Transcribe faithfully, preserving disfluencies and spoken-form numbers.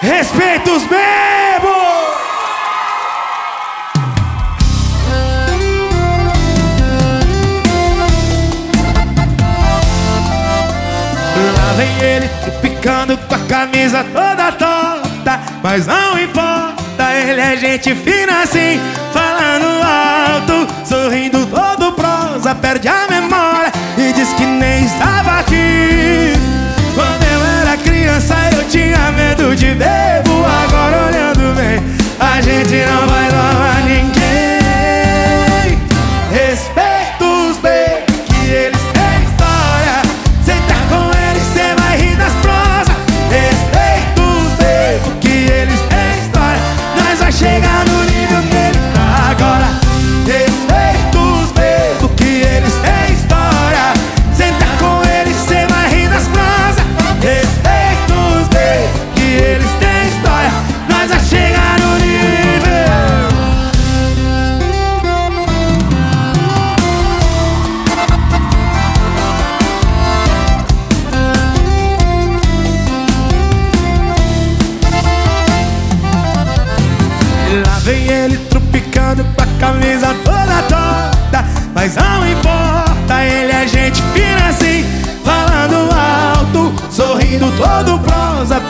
Respeita os bebos! Lá vem ele, picando com a camisa toda torta, mas não importa, ele é gente fina assim, falando alto, sorrindo todo prosa, perde a memória e diz que nem estava aqui. Quando eu era criança eu tinha medo de bebo, agora olhando bem, a gente não vai levar ninguém. Respeita os bebos, que eles têm história, cê tá com eles, cê vai rir das prosas. Respeita os bebos, que eles têm história, nós vai chegar no nível que ele tá agora. Respeita os bebos, que eles têm história, cê tá com eles, cê vai rir das prosas. Respeita os bebos, que eles têm história, nós vai chegar no nível. Lá vem ele tropicando com a camisa toda torta, mas não importa, ele é gente fina assim, falando alto, sorrindo todo prosa,